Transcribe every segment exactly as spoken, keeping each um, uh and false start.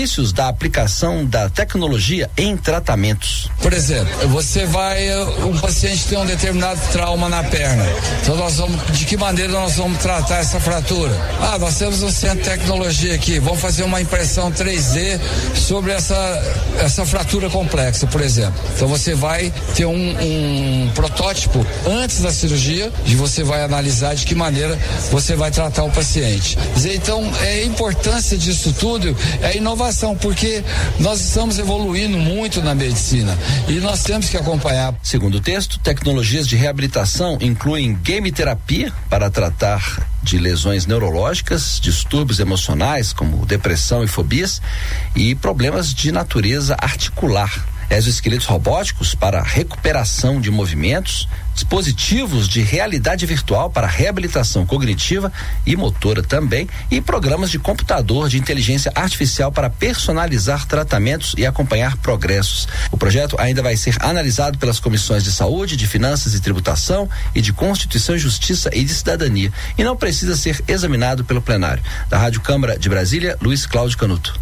da aplicação da tecnologia em tratamentos. Por exemplo, você vai, um paciente tem um determinado trauma na perna, então nós vamos, de que maneira nós vamos tratar essa fratura? Ah, nós temos um centro de tecnologia aqui, vamos fazer uma impressão três D sobre essa, essa fratura complexa, por exemplo. Então você vai ter um, um protótipo antes da cirurgia e você vai analisar de que maneira você vai tratar o paciente. Então, é a importância disso tudo, é a inovação, porque nós estamos evoluindo muito na medicina e nós temos que acompanhar. Segundo o texto, tecnologias de reabilitação incluem game terapia para tratar de lesões neurológicas, distúrbios emocionais como depressão e fobias e problemas de natureza articular. Exoesqueletos robóticos para recuperação de movimentos, dispositivos de realidade virtual para reabilitação cognitiva e motora também, e programas de computador de inteligência artificial para personalizar tratamentos e acompanhar progressos. O projeto ainda vai ser analisado pelas comissões de saúde, de finanças e tributação e de Constituição e Justiça e de Cidadania, e não precisa ser examinado pelo plenário. Da Rádio Câmara de Brasília, Luiz Cláudio Canuto.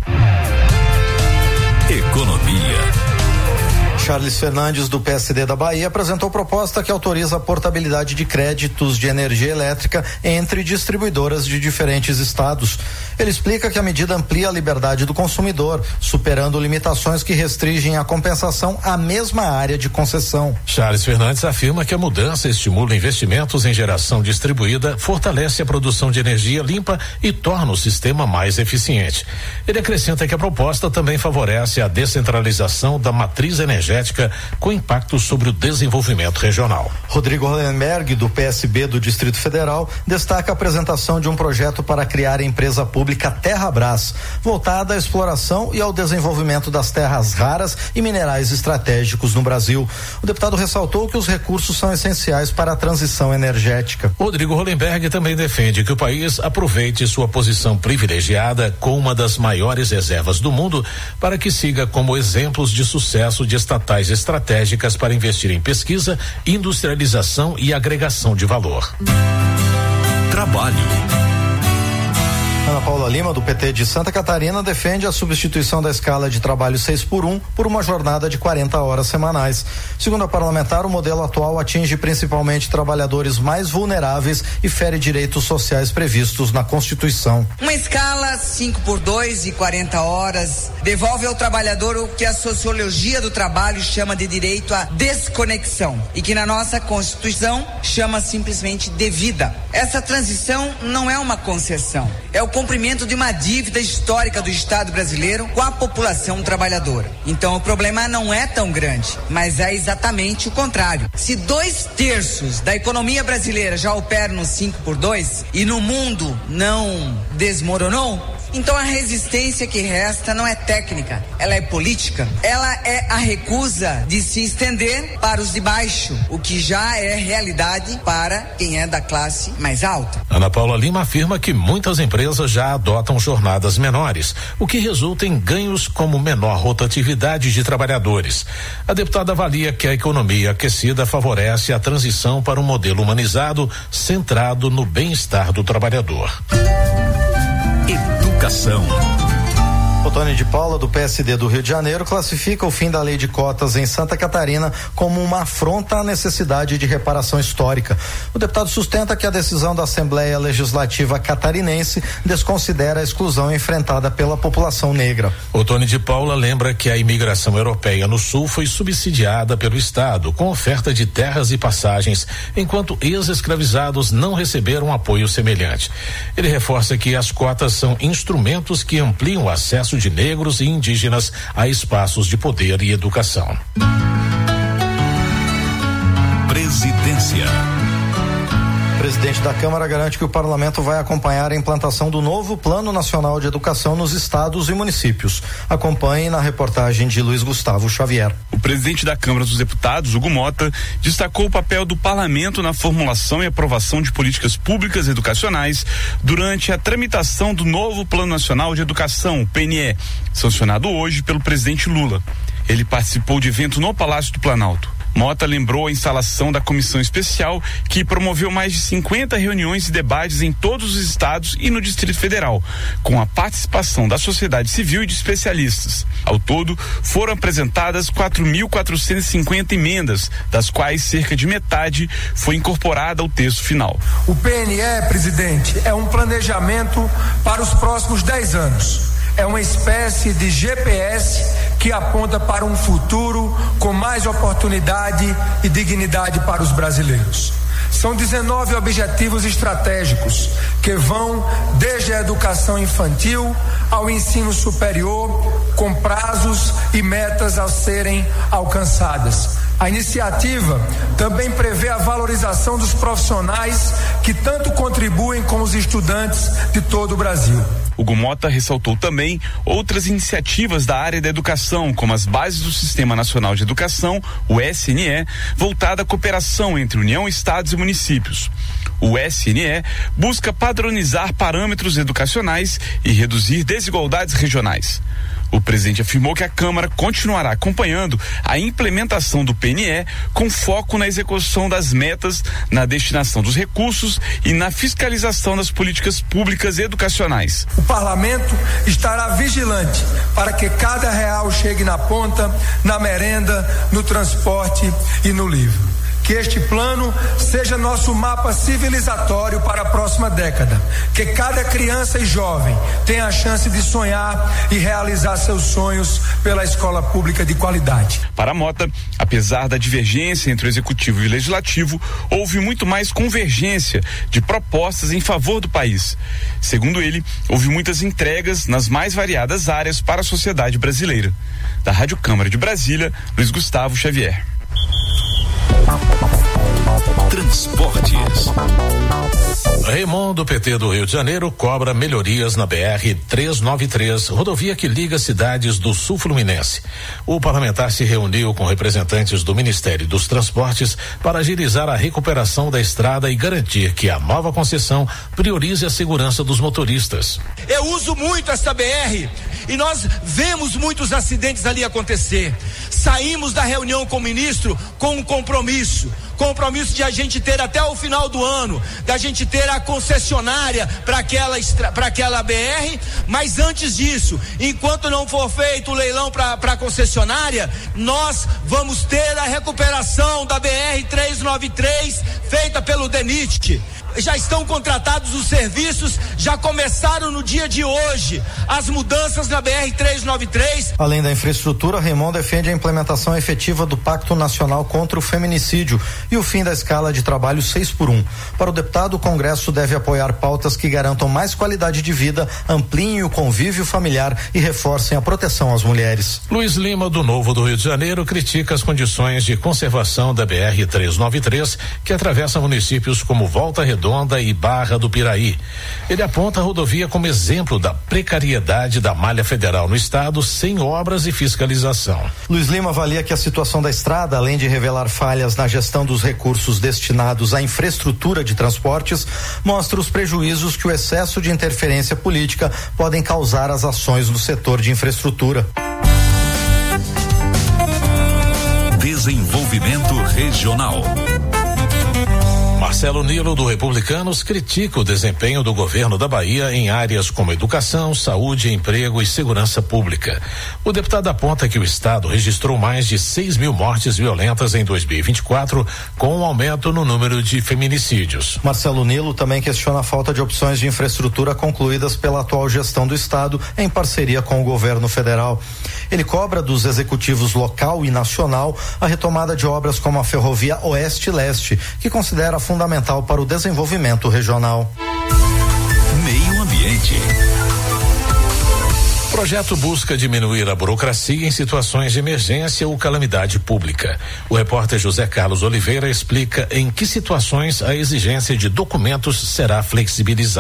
Economia. Charles Fernandes, do P S D da Bahia, apresentou proposta que autoriza a portabilidade de créditos de energia elétrica entre distribuidoras de diferentes estados. Ele explica que a medida amplia a liberdade do consumidor, superando limitações que restringem a compensação à mesma área de concessão. Charles Fernandes afirma que a mudança estimula investimentos em geração distribuída, fortalece a produção de energia limpa e torna o sistema mais eficiente. Ele acrescenta que a proposta também favorece a descentralização da matriz energética com impacto sobre o desenvolvimento regional. Rodrigo Hollenberg, do P S B do Distrito Federal, destaca a apresentação de um projeto para criar a empresa pública Terrabras, voltada à exploração e ao desenvolvimento das terras raras e minerais estratégicos no Brasil. O deputado ressaltou que os recursos são essenciais para a transição energética. Rodrigo Hollenberg também defende que o país aproveite sua posição privilegiada com uma das maiores reservas do mundo para que siga como exemplos de sucesso de estatais estratégicas para investir em pesquisa, industrialização e agregação de valor. Trabalho. Ana Paula Lima, do P T de Santa Catarina, defende a substituição da escala de trabalho seis por um por uma jornada de quarenta horas semanais. Segundo a parlamentar, o modelo atual atinge principalmente trabalhadores mais vulneráveis e fere direitos sociais previstos na Constituição. Uma escala cinco por dois e quarenta horas devolve ao trabalhador o que a sociologia do trabalho chama de direito à desconexão e que na nossa Constituição chama simplesmente de vida. Essa transição não é uma concessão, é o cumprimento de uma dívida histórica do Estado brasileiro com a população trabalhadora. Então o problema não é tão grande, mas é exatamente o contrário. Se dois terços da economia brasileira já operam no cinco por dois e no mundo não desmoronou, então a resistência que resta não é técnica, ela é política. Ela é a recusa de se estender para os de baixo, o que já é realidade para quem é da classe mais alta. Ana Paula Lima afirma que muitas empresas já adotam jornadas menores, o que resulta em ganhos como menor rotatividade de trabalhadores. A deputada avalia que a economia aquecida favorece a transição para um modelo humanizado, centrado no bem-estar do trabalhador. Educação. Otônio de Paula, do P S D do Rio de Janeiro, classifica o fim da lei de cotas em Santa Catarina como uma afronta à necessidade de reparação histórica. O deputado sustenta que a decisão da Assembleia Legislativa catarinense desconsidera a exclusão enfrentada pela população negra. Otônio de Paula lembra que a imigração europeia no Sul foi subsidiada pelo Estado, com oferta de terras e passagens, enquanto ex-escravizados não receberam apoio semelhante. Ele reforça que as cotas são instrumentos que ampliam o acesso de negros e indígenas a espaços de poder e educação. Presidência. O presidente da Câmara garante que o parlamento vai acompanhar a implantação do novo Plano Nacional de Educação nos estados e municípios. Acompanhe na reportagem de Luiz Gustavo Xavier. O presidente da Câmara dos Deputados, Hugo Mota, destacou o papel do parlamento na formulação e aprovação de políticas públicas educacionais durante a tramitação do novo Plano Nacional de Educação, P N E, sancionado hoje pelo presidente Lula. Ele participou de evento no Palácio do Planalto. Mota lembrou a instalação da comissão especial que promoveu mais de cinquenta reuniões e debates em todos os estados e no Distrito Federal, com a participação da sociedade civil e de especialistas. Ao todo, foram apresentadas quatro mil quatrocentas e cinquenta emendas, das quais cerca de metade foi incorporada ao texto final. O P N E, presidente, é um planejamento para os próximos dez anos. É uma espécie de G P S que aponta para um futuro com mais oportunidade e dignidade para os brasileiros. São dezenove objetivos estratégicos que vão desde a educação infantil ao ensino superior, com prazos e metas a serem alcançadas. A iniciativa também prevê a valorização dos profissionais que tanto contribuem com os estudantes de todo o Brasil. Hugo Mota ressaltou também outras iniciativas da área da educação, como as bases do Sistema Nacional de Educação, o S N E, voltada à cooperação entre União, Estados e municípios. O S N E busca padronizar parâmetros educacionais e reduzir desigualdades regionais. O presidente afirmou que a Câmara continuará acompanhando a implementação do P N E com foco na execução das metas, na destinação dos recursos e na fiscalização das políticas públicas educacionais. O parlamento estará vigilante para que cada real chegue na ponta, na merenda, no transporte e no livro. Que este plano seja nosso mapa civilizatório para a próxima década. Que cada criança e jovem tenha a chance de sonhar e realizar seus sonhos pela escola pública de qualidade. Para Mota, apesar da divergência entre o Executivo e o Legislativo, houve muito mais convergência de propostas em favor do país. Segundo ele, houve muitas entregas nas mais variadas áreas para a sociedade brasileira. Da Rádio Câmara de Brasília, Luiz Gustavo Xavier. Transportes. Raimon, do P T do Rio de Janeiro, cobra melhorias na B R trezentos e noventa e três, rodovia que liga cidades do sul fluminense. O parlamentar se reuniu com representantes do Ministério dos Transportes para agilizar a recuperação da estrada e garantir que a nova concessão priorize a segurança dos motoristas. Eu uso muito essa B R e nós vemos muitos acidentes ali acontecer. Saímos da reunião com o ministro com um compromisso. Compromisso de a gente ter até o final do ano, da gente ter a concessionária para aquela, para aquela B R, mas antes disso, enquanto não for feito o leilão para a concessionária, nós vamos ter a recuperação da B R trezentos e noventa e três feita pelo DENIT. Já estão contratados os serviços, já começaram no dia de hoje as mudanças na B R trezentos e noventa e três. Além da infraestrutura, Raimon defende a implementação efetiva do Pacto Nacional contra o Feminicídio e o fim da escala de trabalho seis por um. Para o deputado, o Congresso deve apoiar pautas que garantam mais qualidade de vida, ampliem o convívio familiar e reforcem a proteção às mulheres. Luiz Lima, do Novo do Rio de Janeiro, critica as condições de conservação da B R trezentos e noventa e três, que atravessa municípios como Volta Redonda e Barra do Piraí. Ele aponta a rodovia como exemplo da precariedade da malha federal no estado, sem obras e fiscalização. Luiz Lima avalia que a situação da estrada, além de revelar falhas na gestão dos recursos destinados à infraestrutura de transportes, mostra os prejuízos que o excesso de interferência política podem causar às ações no setor de infraestrutura. Desenvolvimento regional. Marcelo Nilo, do Republicanos, critica o desempenho do governo da Bahia em áreas como educação, saúde, emprego e segurança pública. O deputado aponta que o estado registrou mais de seis mil mortes violentas em dois mil e vinte e quatro, com um aumento no número de feminicídios. Marcelo Nilo também questiona a falta de opções de infraestrutura concluídas pela atual gestão do estado em parceria com o governo federal. Ele cobra dos executivos local e nacional a retomada de obras como a ferrovia Oeste-Leste, que considera fundamental para o desenvolvimento regional. Meio Ambiente. O projeto busca diminuir a burocracia em situações de emergência ou calamidade pública. O repórter José Carlos Oliveira explica em que situações a exigência de documentos será flexibilizada.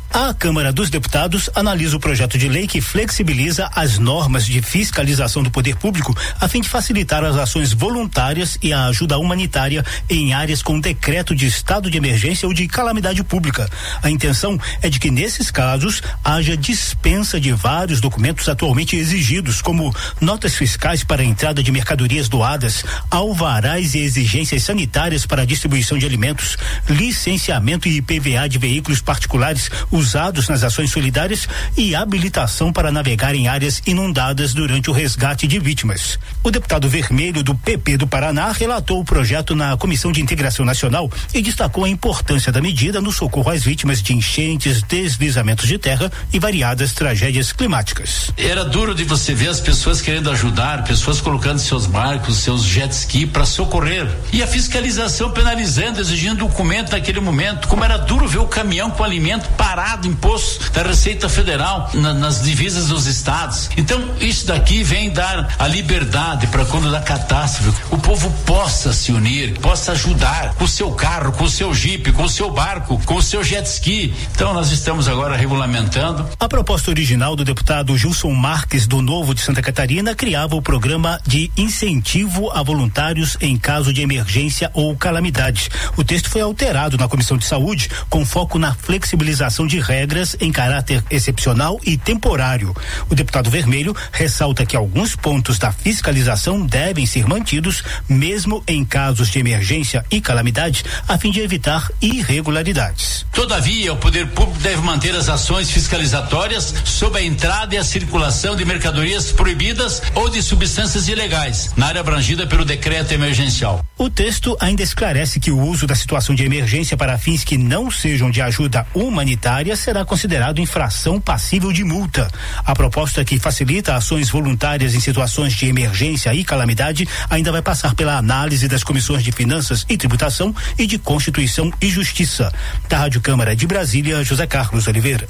A Câmara dos Deputados analisa o projeto de lei que flexibiliza as normas de fiscalização do poder público a fim de facilitar as ações voluntárias e a ajuda humanitária em áreas com decreto de estado de emergência ou de calamidade pública. A intenção é de que nesses casos haja dispensa de vários documentos atualmente exigidos, como notas fiscais para a entrada de mercadorias doadas, alvarás e exigências sanitárias para a distribuição de alimentos, licenciamento e I P V A de veículos particulares usados nas ações solidárias e habilitação para navegar em áreas inundadas durante o resgate de vítimas. O deputado Vermelho do P P do Paraná relatou o projeto na Comissão de Integração Nacional e destacou a importância da medida no socorro às vítimas de enchentes, deslizamentos de terra e variadas tragédias climáticas. Era duro de você ver as pessoas querendo ajudar, pessoas colocando seus barcos, seus jet ski para socorrer. E a fiscalização penalizando, exigindo documento naquele momento. Como era duro ver o caminhão com alimento parado, imposto da Receita Federal na, nas divisas dos estados. Então, isso daqui vem dar a liberdade para quando da catástrofe o povo possa se unir, possa ajudar com o seu carro, com o seu jipe, com o seu barco, com o seu jet ski. Então, nós estamos agora regulamentando. A proposta original do deputado Gilson Marques, do Novo de Santa Catarina, criava o programa de incentivo a voluntários em caso de emergência ou calamidade. O texto foi alterado na Comissão de Saúde com foco na flexibilização de regras em caráter excepcional e temporário. O deputado Vermelho ressalta que alguns pontos da fiscalização devem ser mantidos mesmo em casos de emergência e calamidade, a fim de evitar irregularidades. Todavia, o poder público deve manter as ações fiscalizatórias sobre a entrada e a circulação de mercadorias proibidas ou de substâncias ilegais na área abrangida pelo decreto emergencial. O texto ainda esclarece que o uso da situação de emergência para fins que não sejam de ajuda humanitária será considerado infração passível de multa. A proposta que facilita ações voluntárias em situações de emergência e calamidade ainda vai passar pela análise das comissões de Finanças e Tributação e de Constituição e Justiça. Da Rádio Câmara de Brasília, José Carlos Oliveira.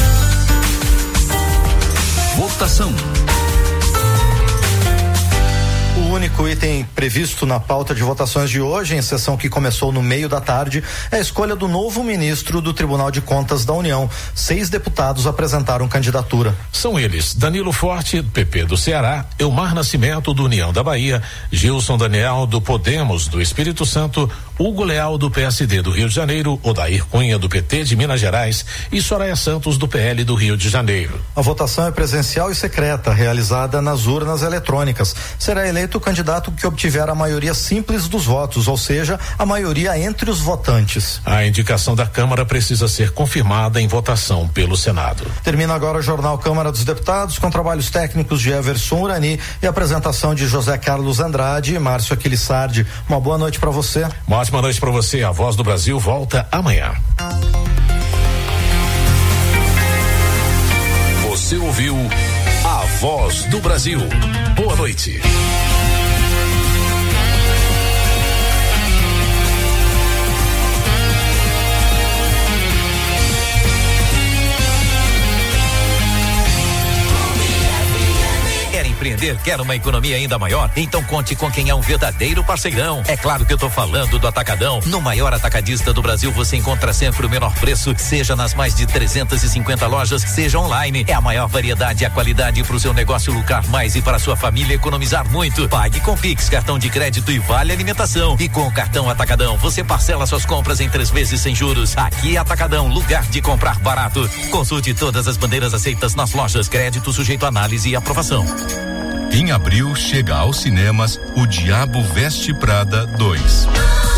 Votação. O único item previsto na pauta de votações de hoje, em sessão que começou no meio da tarde, é a escolha do novo ministro do Tribunal de Contas da União. Seis deputados apresentaram candidatura. São eles: Danilo Forte, P P do Ceará, Elmar Nascimento, do União da Bahia, Gilson Daniel, do Podemos do Espírito Santo, Hugo Leal, do P S D do Rio de Janeiro, Odair Cunha, do P T de Minas Gerais e Soraya Santos, do P L do Rio de Janeiro. A votação é presencial e secreta, realizada nas urnas eletrônicas. Será eleito o candidato que obtiver a maioria simples dos votos, ou seja, a maioria entre os votantes. A indicação da Câmara precisa ser confirmada em votação pelo Senado. Termina agora o Jornal Câmara dos Deputados, com trabalhos técnicos de Everson Urani e apresentação de José Carlos Andrade e Márcio Aquilissardi. Uma boa noite para você. Uma ótima noite para você. A Voz do Brasil volta amanhã. Você ouviu A Voz do Brasil. Boa noite. Empreender, quer uma economia ainda maior? Então conte com quem é um verdadeiro parceirão. É claro que eu tô falando do Atacadão. No maior atacadista do Brasil, você encontra sempre o menor preço, seja nas mais de trezentas e cinquenta lojas, seja online. É a maior variedade e a qualidade para o seu negócio lucrar mais e para a sua família economizar muito. Pague com Pix, cartão de crédito e vale alimentação. E com o cartão Atacadão, você parcela suas compras em três vezes sem juros. Aqui é Atacadão, lugar de comprar barato. Consulte todas as bandeiras aceitas nas lojas. Crédito sujeito a análise e aprovação. Em abril, chega aos cinemas O Diabo Veste Prada dois.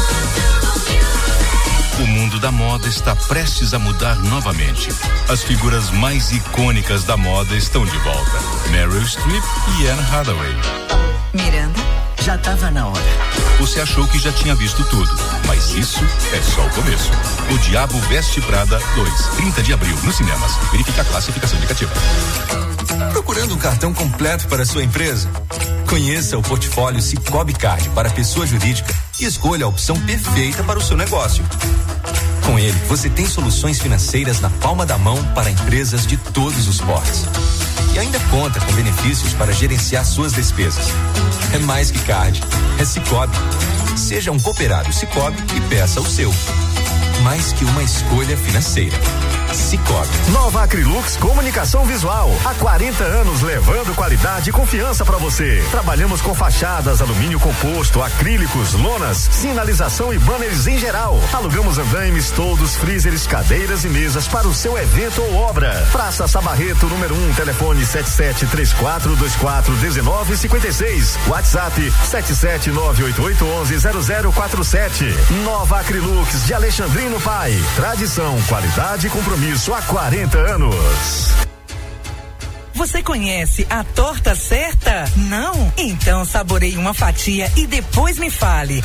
O mundo da moda está prestes a mudar novamente. As figuras mais icônicas da moda estão de volta. Meryl Streep e Anne Hathaway. Miranda, já tava na hora. Você achou que já tinha visto tudo, mas isso é só o começo. O Diabo Veste Prada dois, trinta de abril, nos cinemas. Verifique a classificação indicativa. Procurando um cartão completo para sua empresa? Conheça o portfólio Sicoob Card para pessoa jurídica e escolha a opção perfeita para o seu negócio. Com ele, você tem soluções financeiras na palma da mão para empresas de todos os portes. E ainda conta com benefícios para gerenciar suas despesas. É mais que card, é Sicoob. Seja um cooperado Sicoob e peça o seu. Mais que uma escolha financeira. Cicobi. Nova Acrylux Comunicação Visual. Há quarenta anos levando qualidade e confiança para você. Trabalhamos com fachadas, alumínio composto, acrílicos, lonas, sinalização e banners em geral. Alugamos andaimes, toldos, freezers, cadeiras e mesas para o seu evento ou obra. Praça Sabarreto, número um, telefone sete sete três quatro dois quatro um nove cinco seis. WhatsApp sete sete nove oito oito um um zero zero quatro sete. Nova Acrylux de Alexandrino Pai. Tradição, qualidade e compromisso há quarenta anos. Você conhece a torta certa? Não? Então saboreie uma fatia e depois me fale.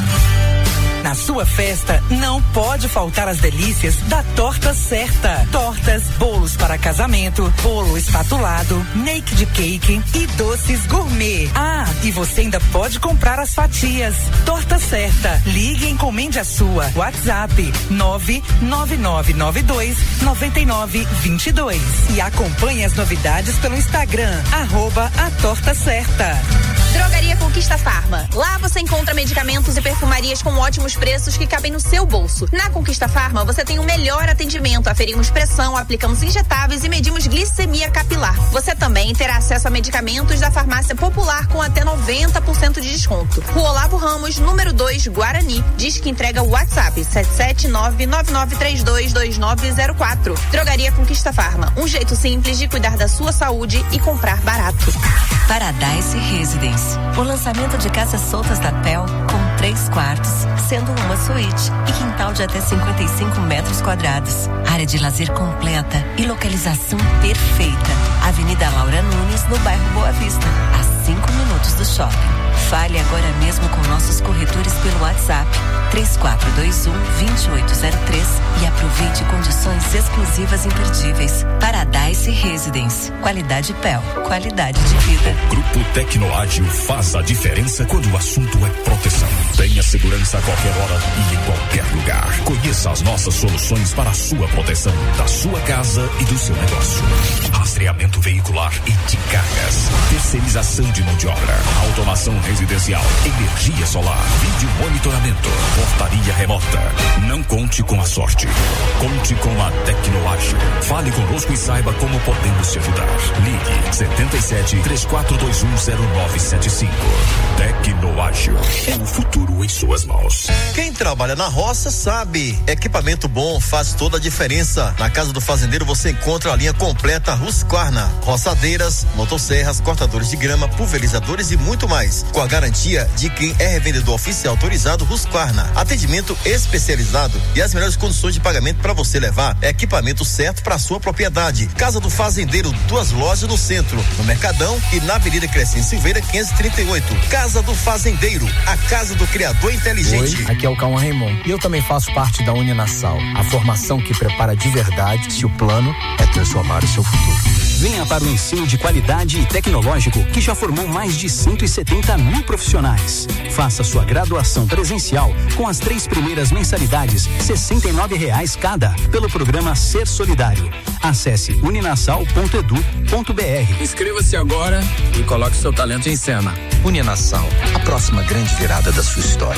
Na sua festa, não pode faltar as delícias da Torta Certa. Tortas, bolos para casamento, bolo espatulado, naked cake e doces gourmet. Ah, e você ainda pode comprar as fatias. Torta Certa. Ligue e encomende a sua. WhatsApp nove nove nove nove dois nove nove dois dois. E acompanhe as novidades pelo Instagram, arroba a Torta Certa. Drogaria Conquista Farma. Lá você encontra medicamentos e perfumarias com ótimos preços que cabem no seu bolso. Na Conquista Farma você tem o melhor atendimento. Aferimos pressão, aplicamos injetáveis e medimos glicemia capilar. Você também terá acesso a medicamentos da farmácia popular com até noventa por cento de desconto. Rua Olavo Ramos, número dois, Guarani. Diz que entrega o WhatsApp sete sete nove nove nove três dois dois nove zero quatro. Drogaria Conquista Farma. Um jeito simples de cuidar da sua saúde e comprar barato. Paradise Residence. O lançamento de casas soltas da P E L com três quartos, sendo uma suíte e quintal de até cinquenta e cinco metros quadrados. Área de lazer completa e localização perfeita. Avenida Laura Nunes, no bairro Boa Vista, a cinco minutos do shopping. Fale agora mesmo com nossos corretores pelo WhatsApp três quatro dois um, dois oito zero três e aproveite condições exclusivas imperdíveis. Paradise Residence. Qualidade P E L. Qualidade de vida. Grupo Tecnoágil faz a diferença quando o assunto é proteção. Tenha segurança a qualquer hora e em qualquer lugar. Conheça as nossas soluções para a sua proteção, da sua casa e do seu negócio. Rastreamento veicular e de cargas. Terceirização de mão de obra. Automação residencial. Energia solar. Vídeo monitoramento. Portaria remota. Não conte com a sorte. Conte com a Tecnoágil. Fale conosco e saiba como podemos te ajudar. Ligue setenta e sete, três quatro dois um, zero nove sete cinco. Tecnoágil. É o futuro em suas mãos. Quem trabalha na roça sabe. Equipamento bom faz toda a diferença. Na Casa do Fazendeiro você encontra a linha completa Husqvarna. Roçadeiras, motosserras, cortadores de grama, pulverizadores e muito mais. Com a garantia de quem é revendedor oficial autorizado Husqvarna. Atendimento especializado e as melhores condições de pagamento para você levar equipamento certo para sua propriedade. Casa do Fazendeiro, duas lojas no centro, no Mercadão e na Avenida Crescente Silveira quinhentos e trinta e oito. Casa do Fazendeiro, a casa do criador inteligente. Oi, aqui é o Cauã Raymond e eu também faço parte da Uninasal, a formação que prepara de verdade se o plano é transformar o seu futuro. Venha para o ensino de qualidade e tecnológico que já formou mais de cento e setenta mil profissionais. Faça sua graduação presencial com as três primeiras mensalidades, sessenta e nove reais cada, pelo programa Ser Solidário. Acesse uninasal ponto edu ponto br. Inscreva-se agora e coloque seu talento em cena. Uninasal, a próxima grande virada da sua história.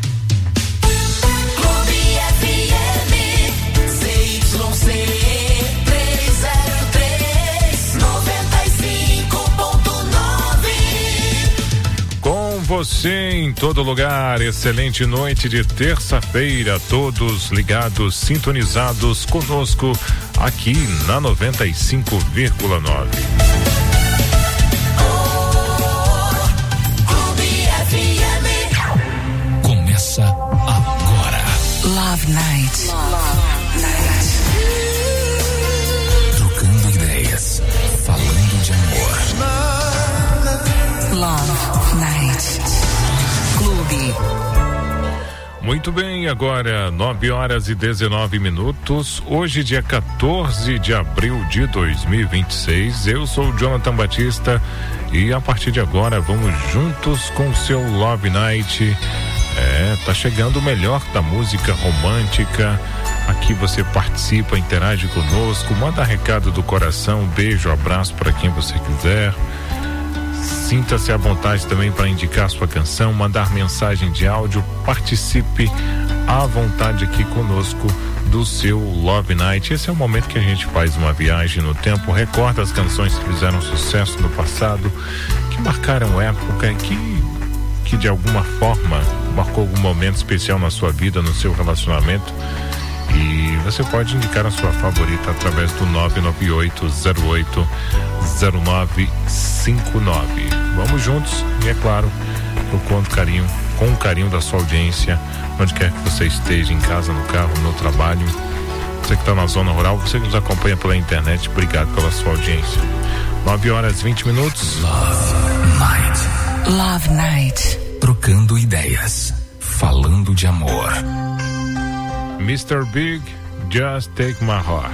Você em todo lugar, excelente noite de terça-feira, todos ligados, sintonizados conosco aqui na noventa e cinco vírgula nove. Começa agora. Love Night. Love Night. Trocando ideias, falando de amor. Love Night. Clube. Muito bem, agora nove horas e dezenove minutos. Hoje, dia quatorze de abril de dois mil e vinte e seis. Eu sou o Jonathan Batista e a partir de agora vamos juntos com o seu Love Night. É, tá chegando o melhor da música romântica. Aqui você participa, interage conosco, manda recado do coração, beijo, abraço para quem você quiser. Sinta-se à vontade também para indicar sua canção, mandar mensagem de áudio, participe à vontade aqui conosco do seu Love Night. Esse é o momento que a gente faz uma viagem no tempo, recorda as canções que fizeram sucesso no passado, que marcaram época, que, que de alguma forma marcou algum momento especial na sua vida, no seu relacionamento. E você pode indicar a sua favorita através do nove nove oito zero oito zero nove cinco nove. Vamos juntos e, é claro, eu conto carinho, com o carinho da sua audiência, onde quer que você esteja, em casa, no carro, no trabalho. Você que está na zona rural, você que nos acompanha pela internet, obrigado pela sua audiência. nove horas e vinte minutos. Love Night. Love Night. Trocando ideias, falando de amor. mister Big, Just Take My Heart.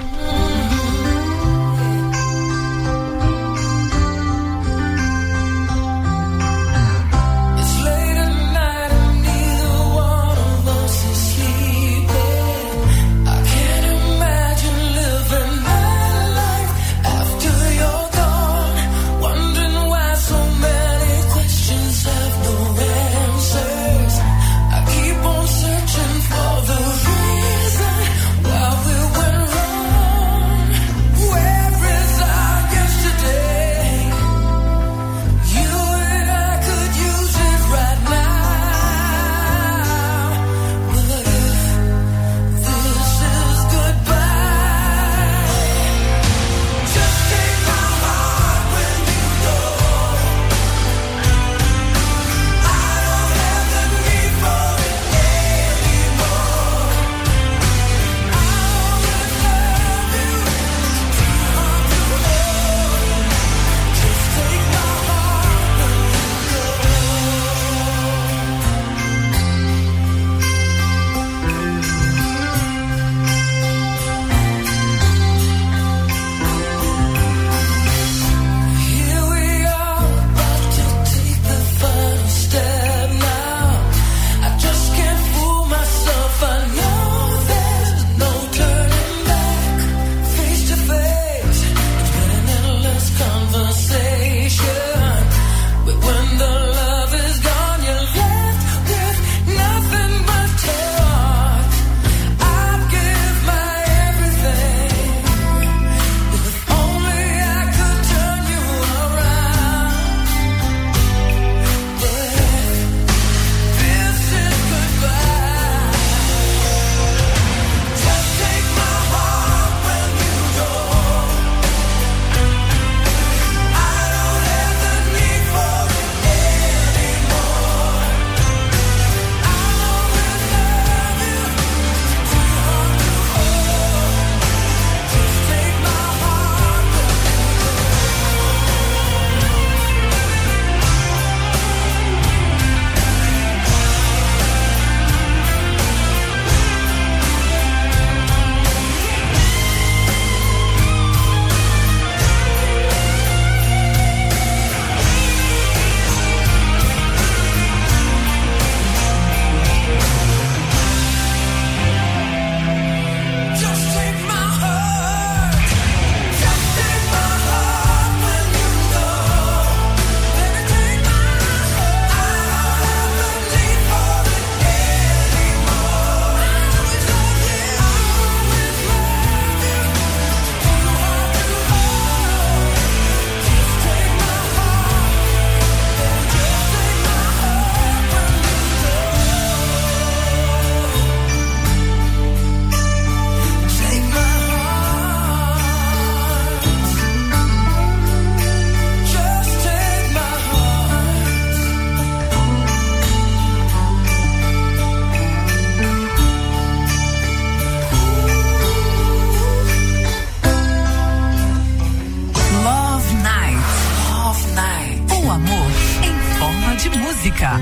música.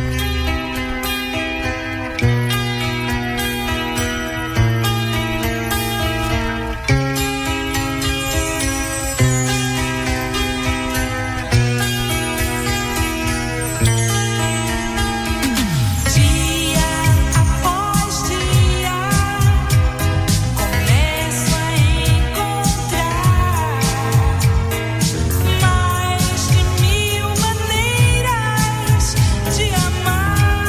De amar.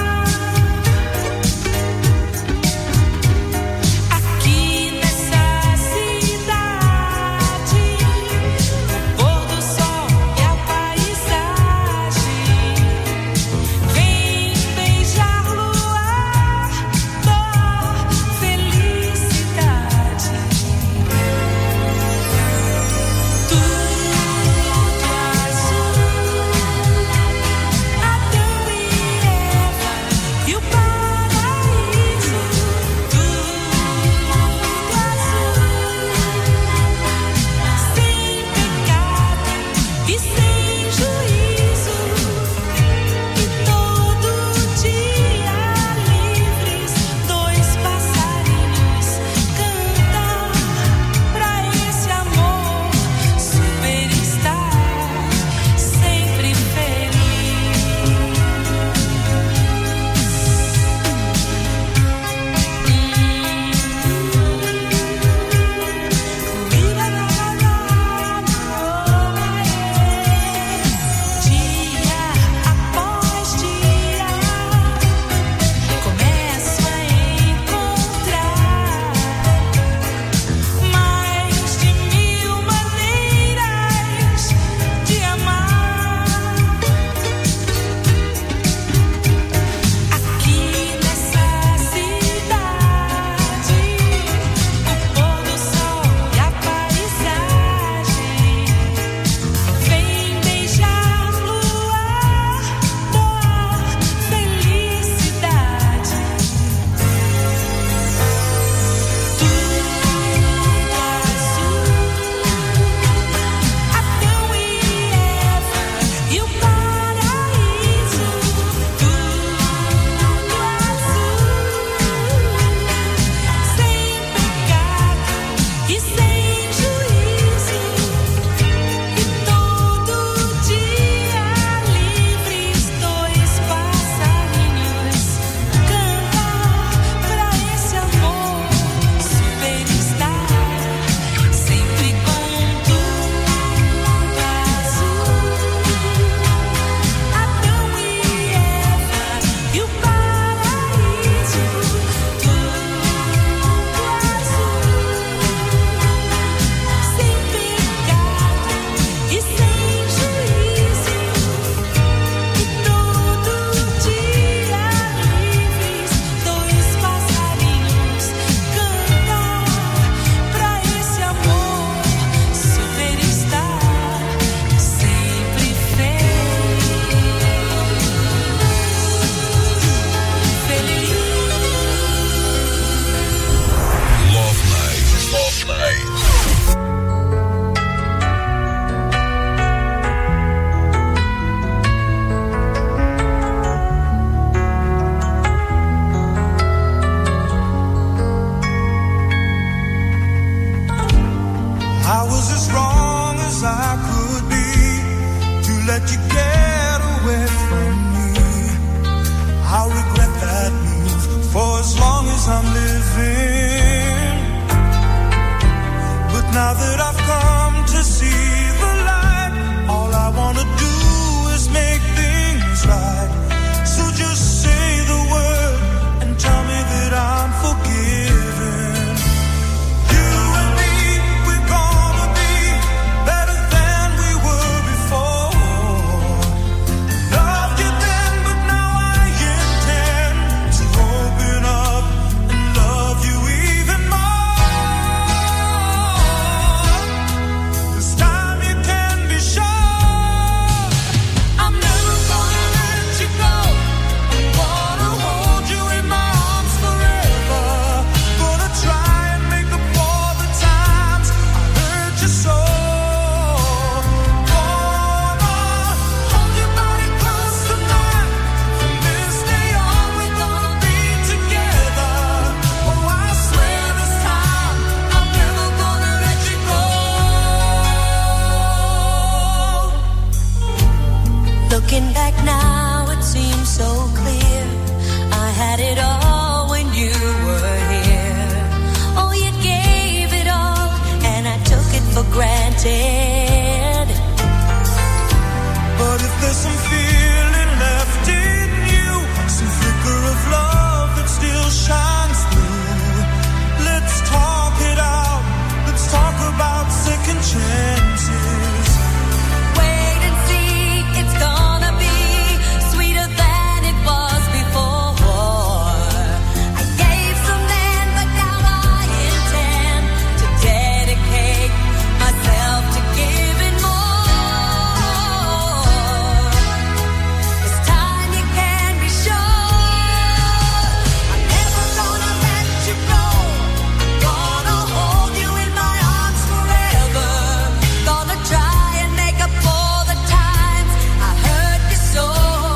Now it seems so clear. I had it all when you were here. Oh, you gave it all, and I took it for granted. But if there's some feeling left in you, some flicker of love that still shines through, let's talk it out. Let's talk about second chances. Wait and see, it's gonna be sweeter than it was before. I gave some then, but now I intend to dedicate myself to giving more. This time you can be sure I'm never gonna let you go. Gonna hold you in my arms forever. Gonna try and make up for the times I hurt you so.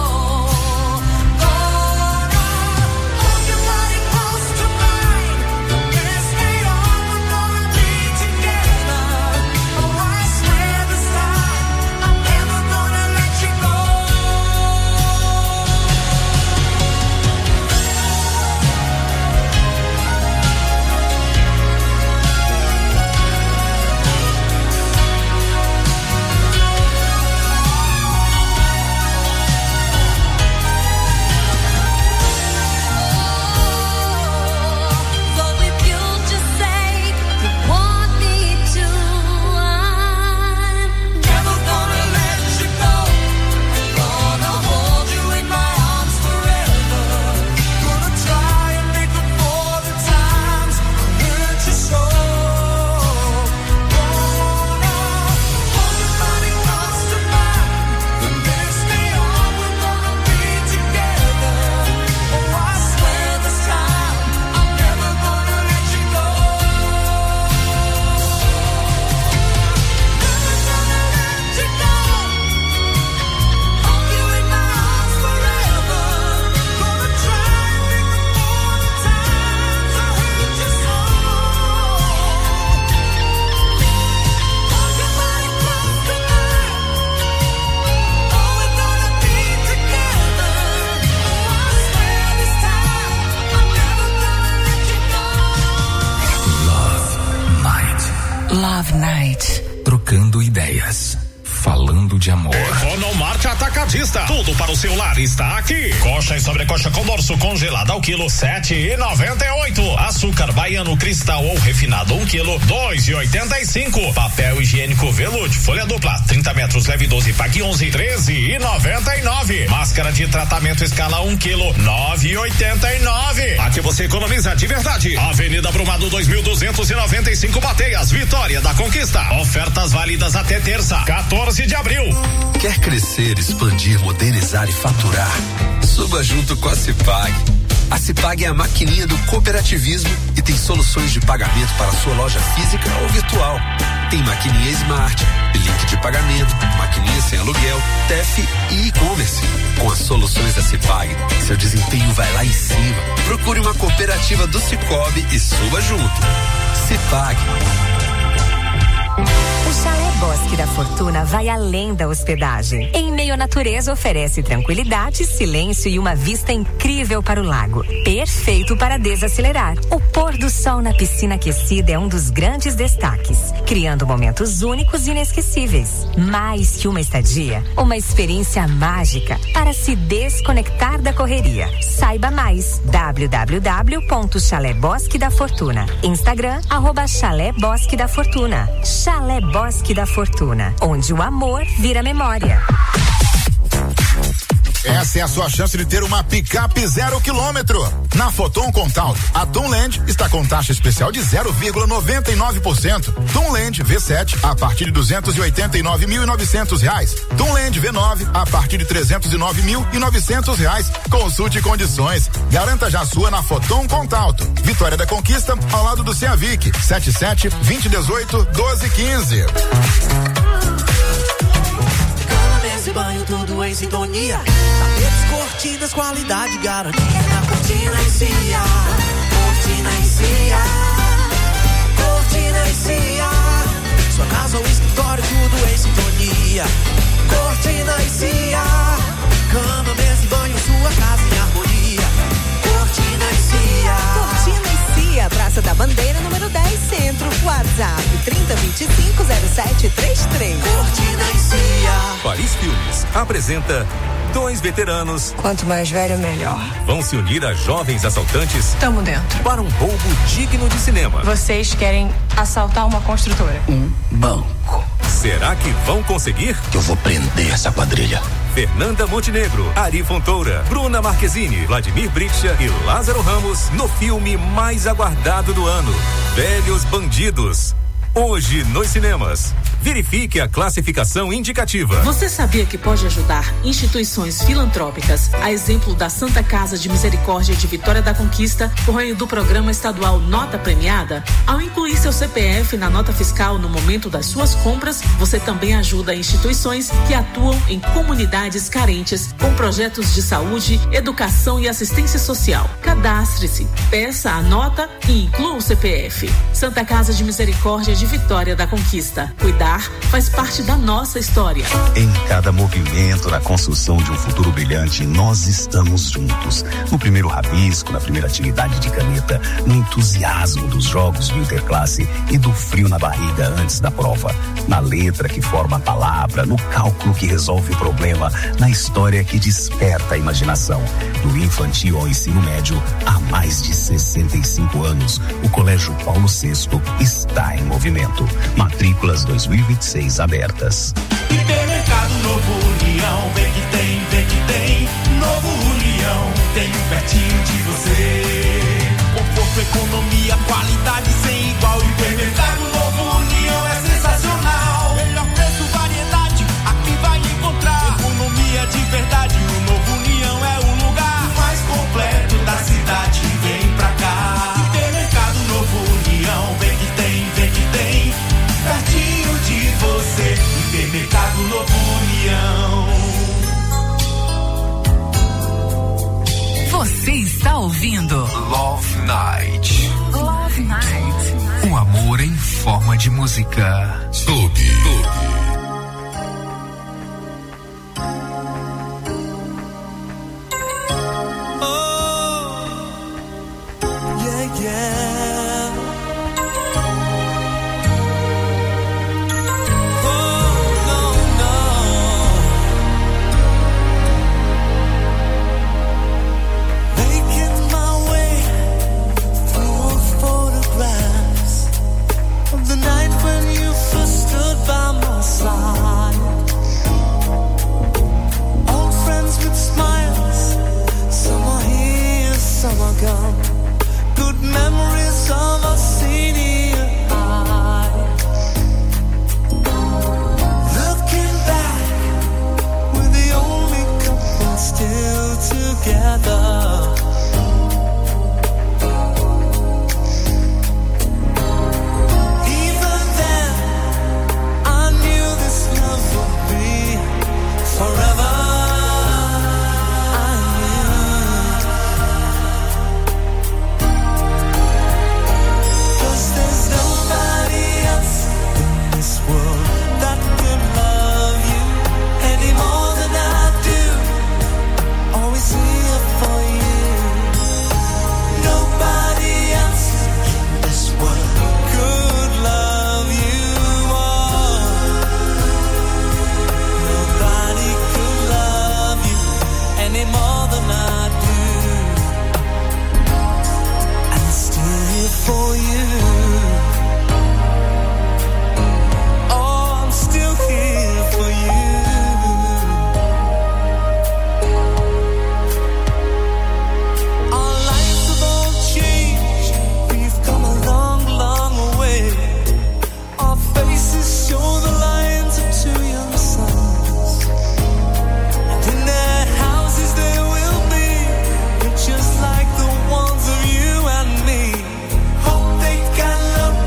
Gonna hold your body close to mine. Let's stay on, we're gonna be together. Oh, I swear this time I'm never gonna let you go. So if you just say you want me to, I'm never gonna let you go. Gonna hold you in my arms forever. Gonna try and make up for the times I hurt you so. Gonna hold your body close to mine. And let's stay on, we're gonna be together. Oh, I swear this time I'm never gonna let you go. Never gonna let you go. Hold you in my arms forever. Gonna try and make up for the times I hurt you so. Hold your body close to mine. Oh, we're gonna be together. Oh, I swear this time I'm never gonna let you go. Love Night. Love Night. Trocando ideias. Falando de amor. Economarte Atacadista. Tudo para o seu lar está aqui. Coxa e sobrecoxa com dorso congelada ao quilo sete e noventa e oito. Açúcar baiano cristal ou refinado um quilo dois e oitenta e cinco. Papel higiênico Velude folha dupla trinta metros leve doze pague onze treze e noventa e nove. Máscara de tratamento escala um quilo nove e oitenta e nove. Aqui você economiza de verdade. Avenida Brumado dois mil duzentos e noventa e cinco Bateias, Vitória da Conquista. Ofertas válidas até terça, quatorze de abril. Quer crescer, expandir, modernizar e faturar? Suba junto com a Cipag. A Cipag é a maquininha do cooperativismo e tem soluções de pagamento para sua loja física ou virtual. Tem maquininha Smart, link de pagamento, maquininha sem aluguel, T E F e e-commerce. Com as soluções da Cipag, seu desempenho vai lá em cima. Procure uma cooperativa do Cicobi e suba junto. Cipag. O Chalé Bosque da Fortuna vai além da hospedagem. Em meio à natureza, oferece tranquilidade, silêncio e uma vista incrível para o lago. Perfeito para desacelerar. O pôr do sol na piscina aquecida é um dos grandes destaques, criando momentos únicos e inesquecíveis. Mais que uma estadia, uma experiência mágica para se desconectar da correria. Saiba mais. w w w ponto chalé bosque da fortuna. Instagram, arroba Chalé Bosque da Fortuna. Chalé Bosque da Fortuna, onde o amor vira memória. Essa é a sua chance de ter uma picape zero quilômetro. Na Foton Contaut, a Tomland está com taxa especial de zero vírgula noventa e nove por cento. Tomland V sete a partir de duzentos e oitenta e nove mil e novecentos reais. Tomland V nove a partir de trezentos e nove mil e novecentos reais. Consulte condições. Garanta já a sua na Foton Contaut. Vitória da Conquista, ao lado do Ceavic. sete sete, vinte e dezoito, doze, quinze. Esse banho tudo em sintonia. Tapetes, cortinas, qualidade, garantia. Na Cortina e Cia, Cortina e Cia, Cortina e Cia. Sua casa ou escritório, tudo em sintonia. Cortina e Cia, Cama, mesa e banho, sua casa em harmonia. Cortina e Cia. Cortina e Cia, Praça da Bandeira, número dez, Centro. WhatsApp trinta, vinte e cinco, zero sete trinta e três. Cortina e Cia. Paris Filmes apresenta dois veteranos. Quanto mais velho, melhor. Vão se unir a jovens assaltantes. Tamo dentro. Para um roubo digno de cinema. Vocês querem assaltar uma construtora? Um banco. Será que vão conseguir? Eu vou prender essa quadrilha. Fernanda Montenegro, Ari Fontoura, Bruna Marquezine, Vladimir Bricha e Lázaro Ramos no filme mais aguardado do ano, Velhos Bandidos. Hoje nos cinemas. Verifique a classificação indicativa. Você sabia que pode ajudar instituições filantrópicas, a exemplo da Santa Casa de Misericórdia de Vitória da Conquista, por meio do programa estadual Nota Premiada? Ao incluir seu C P F na nota fiscal no momento das suas compras, você também ajuda instituições que atuam em comunidades carentes com projetos de saúde, educação e assistência social. Cadastre-se, peça a nota e inclua o C P F. Santa Casa de Misericórdia de Vitória da Conquista. Cuidar faz parte da nossa história. Em cada movimento na construção de um futuro brilhante, nós estamos juntos. No primeiro rabisco, na primeira atividade de caneta, no entusiasmo dos jogos do interclasse e do frio na barriga antes da prova. Na letra que forma a palavra, no cálculo que resolve o problema, na história que desperta a imaginação. Do infantil ao ensino médio, há mais de sessenta e cinco anos, o Colégio Paulo sexto está em movimento. Matrículas dois mil e vinte e seis abertas. Hipermercado Novo União, vem que tem, vem que tem. Novo União, tem um pertinho de você. Conforto, economia, qualidade sem igual. Hipermercado Novo União é sensacional. Melhor preço, variedade, aqui vai encontrar. Economia de verdade, o Novo União é o lugar mais completo da cidade. Vem pra cá. Hipermercado Novo União, vem que tem, vem que tem. Pertinho de você, Hipermercado Novo União. Você está ouvindo Love Night. Love Night. Um amor em forma de música. Clube. Yeah, yeah. Oh, no, no. Making my way through photographs of the night when you first stood by my side. Old friends with smiles, some are here, some are gone. Good memories of a senior high. Looking back, we're the only couple still together. Even then, I knew this love would be forever. For you, oh, I'm still here for you. Our lives have all changed. We've come a long, long way. Our faces show the lines of two young sons, and in their houses there will be pictures like the ones of you and me. Hope they can love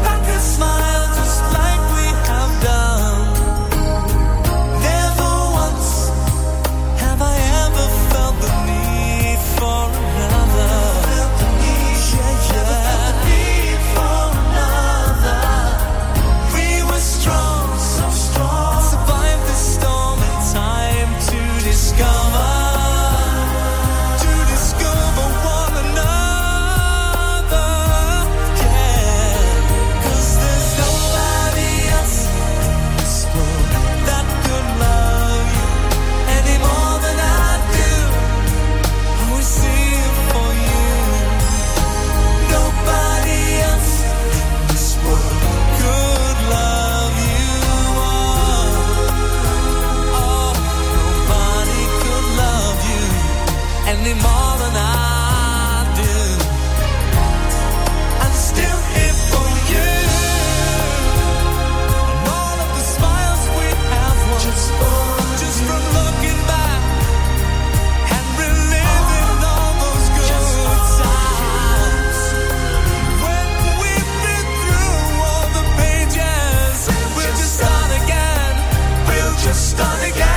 any more than I do. I'm still here for you. And all of the smiles we have was just, just from looking back and reliving all those good times. When we've been through all the pages, we'll just start again. We'll just start again.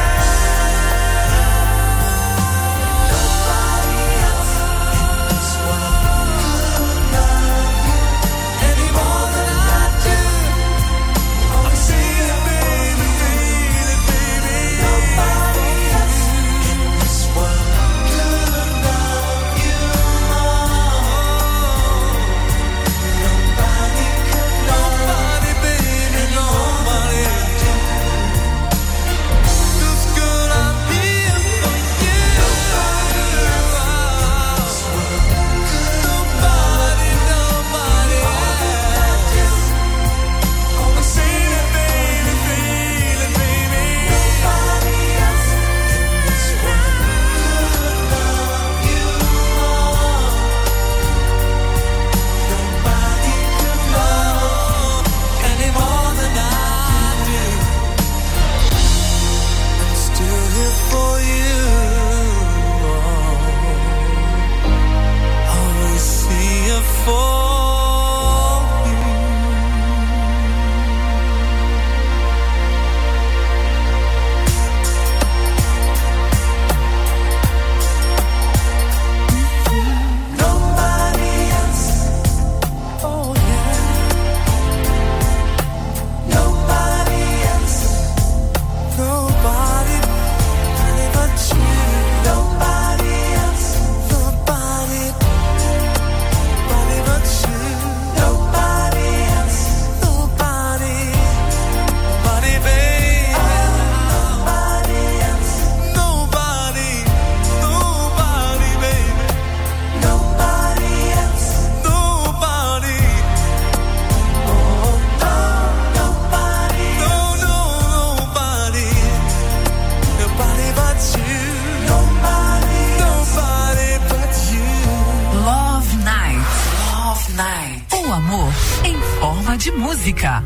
De música.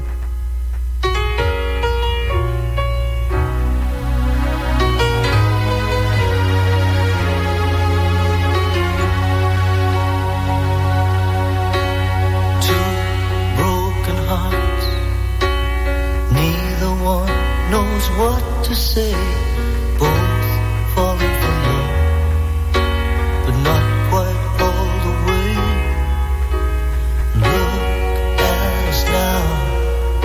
Look at us now.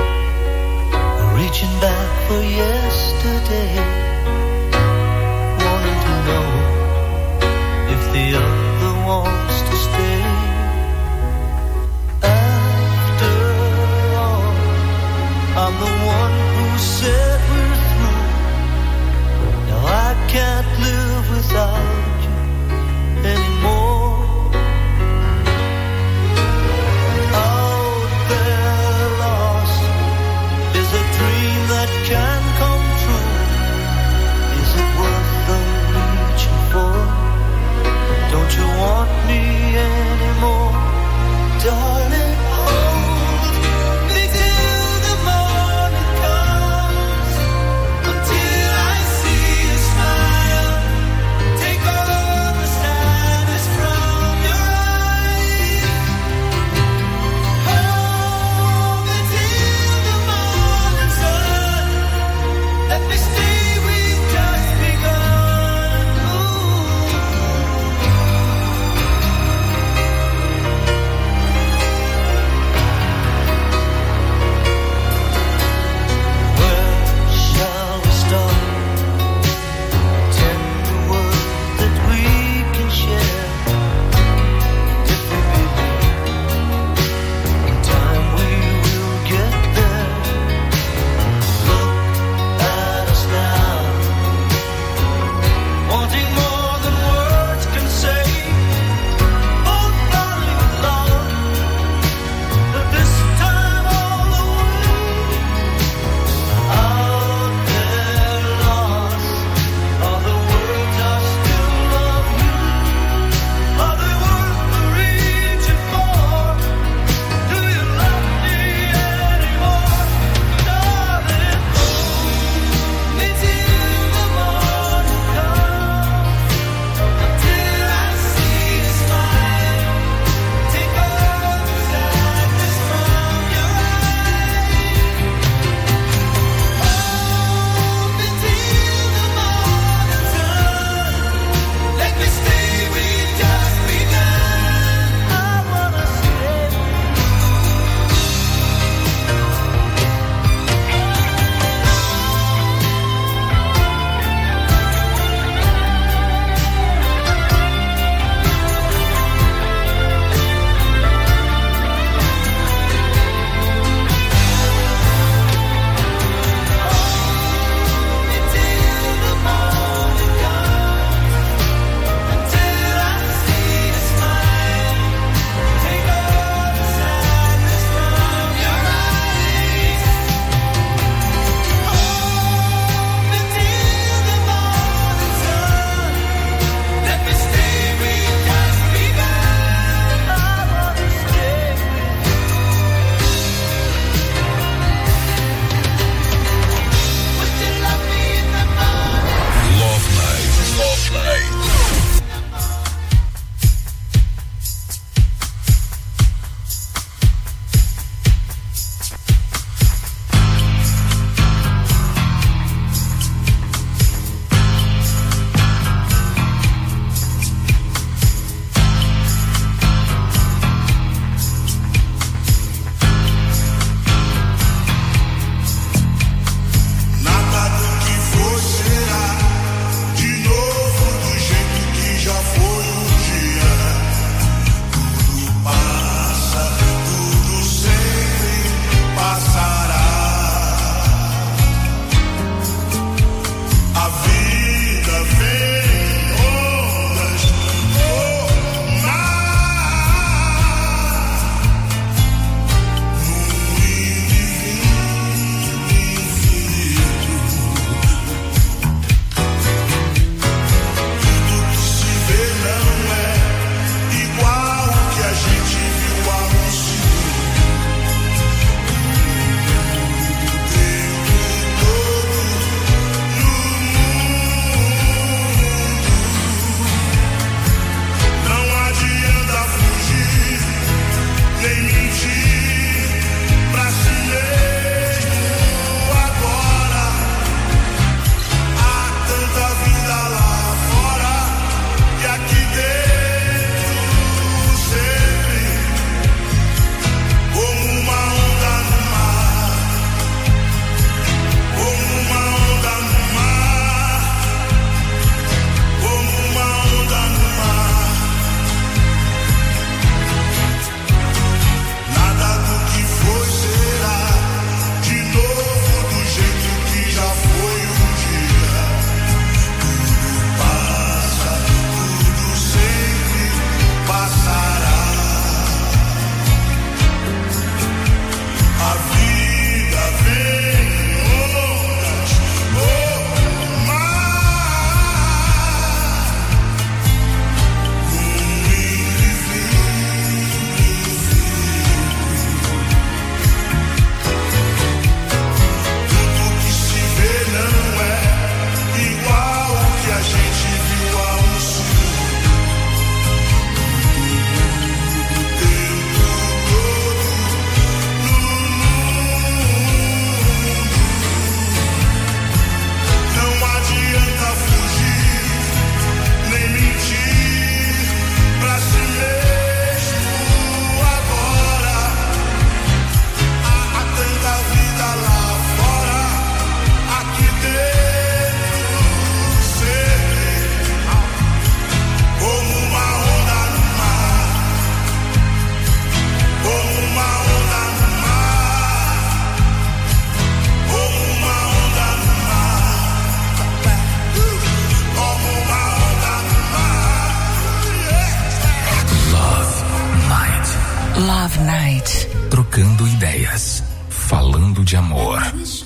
Love Night. Trocando ideias, falando de amor.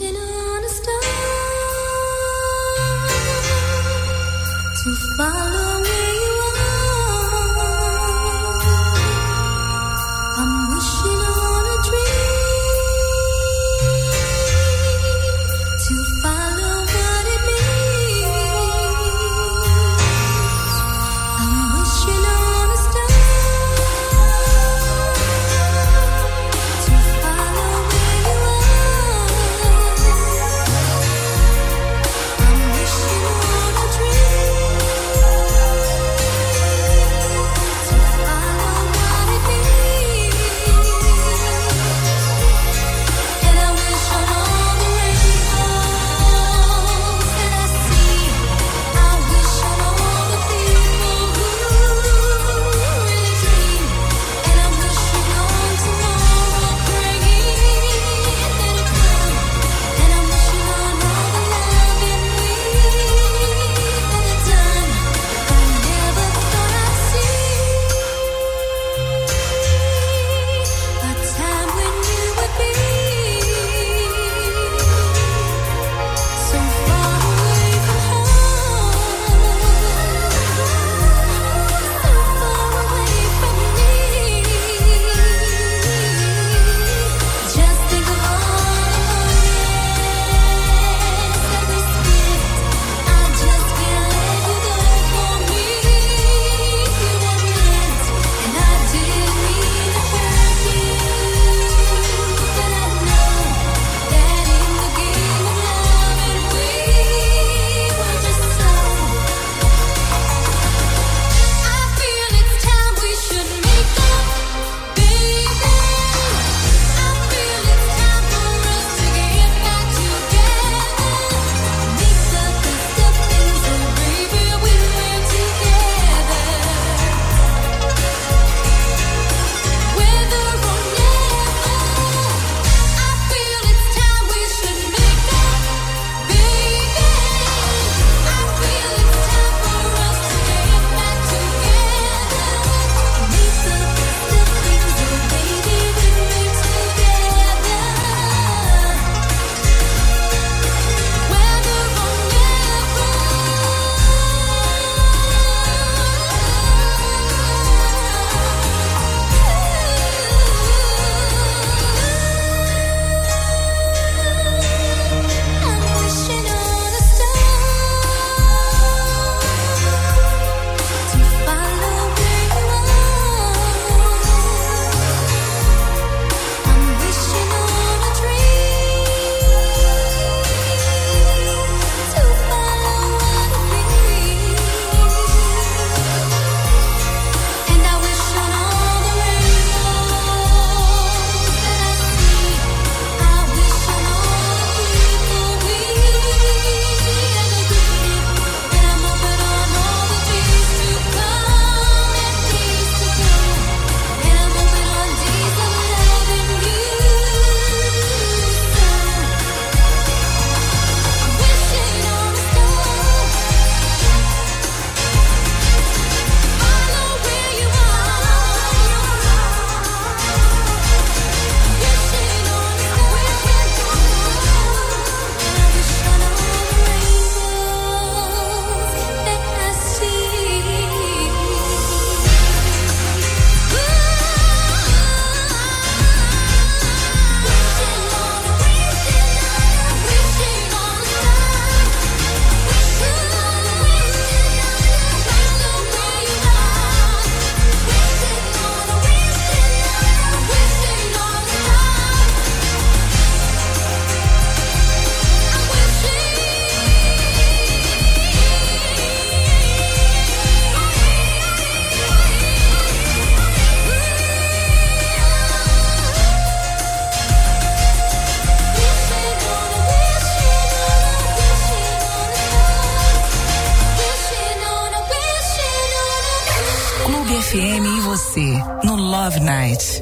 F M e você no Love Night.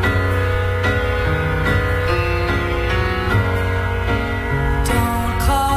Don't call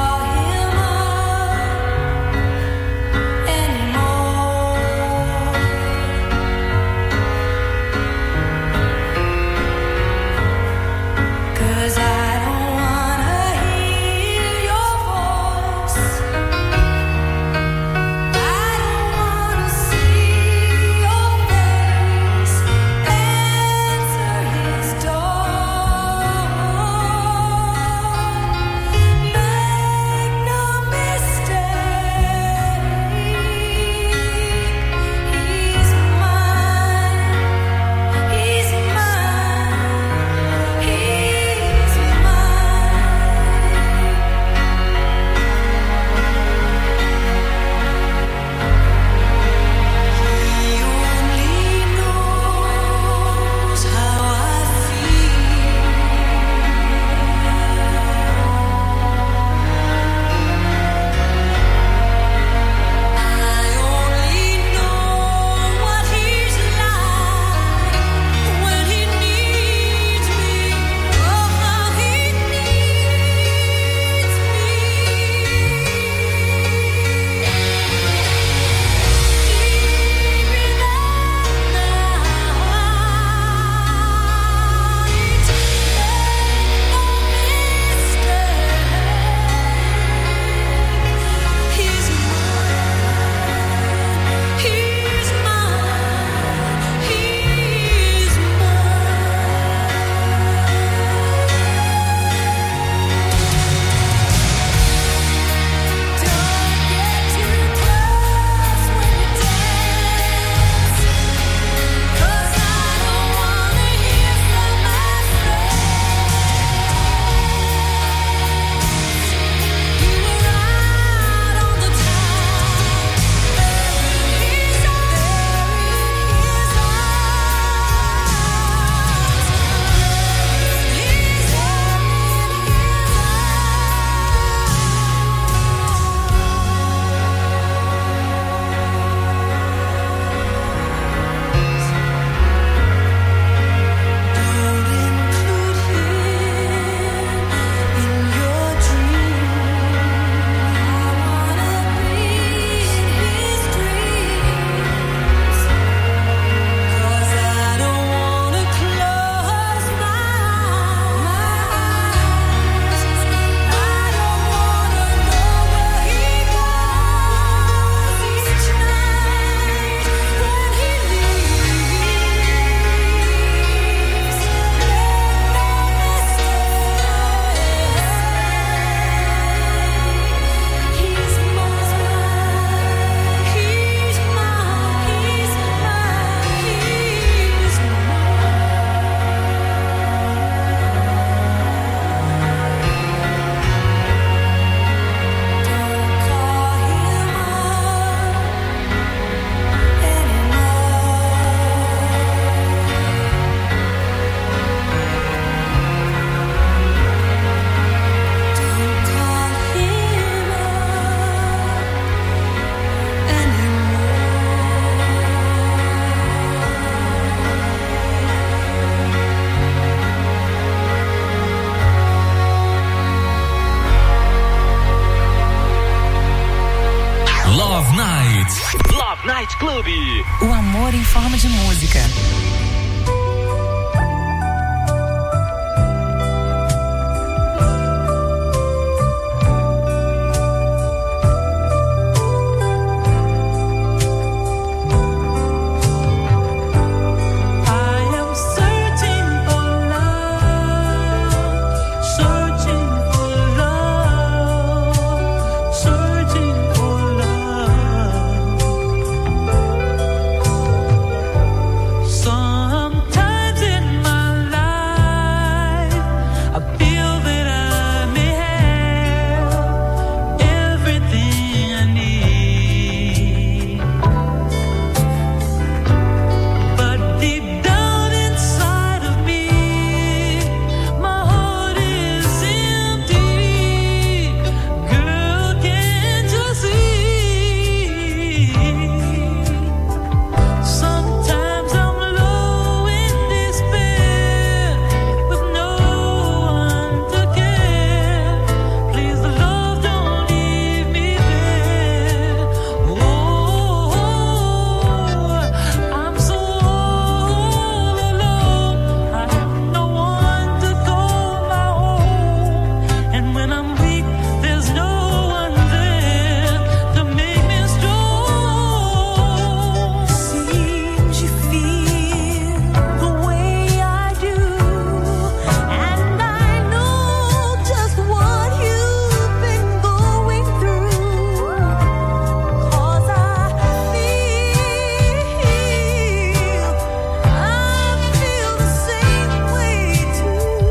Night Club. O amor em forma de música.